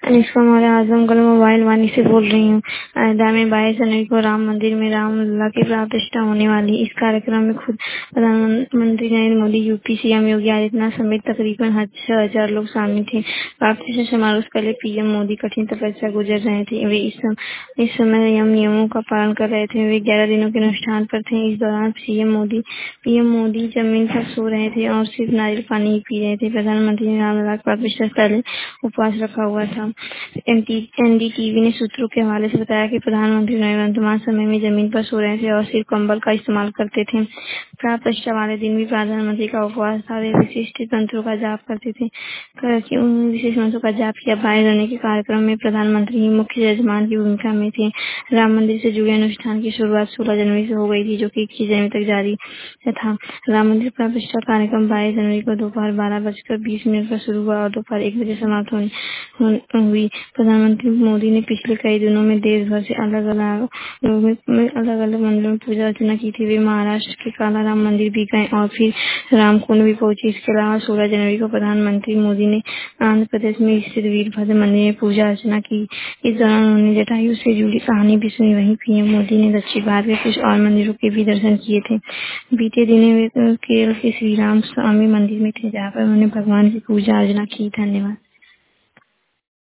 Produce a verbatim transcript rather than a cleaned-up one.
Anushka Maurya Azamgarh mobile Vani से बोल रही हूँ। अयोध्या में बाईस जनवरी को राम मंदिर में रामलला की प्राण प्रतिष्ठा होने वाली। इस कार्यक्रम में खुद प्रधानमंत्री नरेंद्र मोदी, यूपी सीएम योगी आदित्यनाथ समेत तकरीबन छह हजार लोग शामिल थे। प्राण प्रतिष्ठा समारोह से पहले पीएम मोदी कठिन तपस्या गुजर रहे थे। वे इस, सम, इस समय यम नियमों का पालन कर रहे थे। वे ग्यारह दिनों के अनुष्ठान पर थे। इस दौरान सीएम मोदी पीएम मोदी जमीन पर सो रहे थे और सिर्फ नारियल पानी ही पी रहे थे। प्रधानमंत्री ने रामलला की प्राण प्रतिष्ठा से पहले उपवास रखा हुआ था। एनडीटीवी ने सूत्रों के हवाले से बताया कि प्रधानमंत्री वर्तमान समय में जमीन पर सो रहे थे और सिर्फ कंबल का इस्तेमाल करते थे। प्राण प्रतिष्ठा वाले दिन भी प्रधानमंत्री का उपवास था। वे विशिष्ट मंत्रों का जाप करते थे। कि उन्होंने विशेष मंत्रों का जाप किया। बाईस जनवरी के कार्यक्रम में प्रधानमंत्री ही मुख्य यजमान की भूमिका में थे। राम मंदिर से जुड़े अनुष्ठान की शुरुआत सोलह जनवरी से हो गई थी, जो कि इक्कीस जनवरी तक जारी था। राम मंदिर प्राण प्रतिष्ठा कार्यक्रम बाईस जनवरी को दोपहर बारह बजकर बीस मिनट पर शुरू हुआ और दोपहर एक बजे समाप्त होने हुई। प्रधानमंत्री मोदी ने पिछले कई दिनों में देश भर से अलग अलग में अलग अलग मंदिरों में पूजा अर्चना की थी। वे महाराष्ट्र के काला राम मंदिर भी गए और फिर रामकुंड भी पहुंचे। इसके अलावा सोलह जनवरी को प्रधानमंत्री मोदी ने आंध्र प्रदेश में स्थित वीरभद्र मंदिर में पूजा अर्चना की। इस दौरान उन्होंने जटायु से जुड़ी कहानी भी सुनी। वहीं पीएम मोदी ने दक्षिण भारत के कुछ और मंदिरों के भी दर्शन किए थे। बीते दिनों वे केरल के श्री राम स्वामी मंदिर में थे, जहाँ पर उन्होंने भगवान की पूजा अर्चना की। धन्यवाद।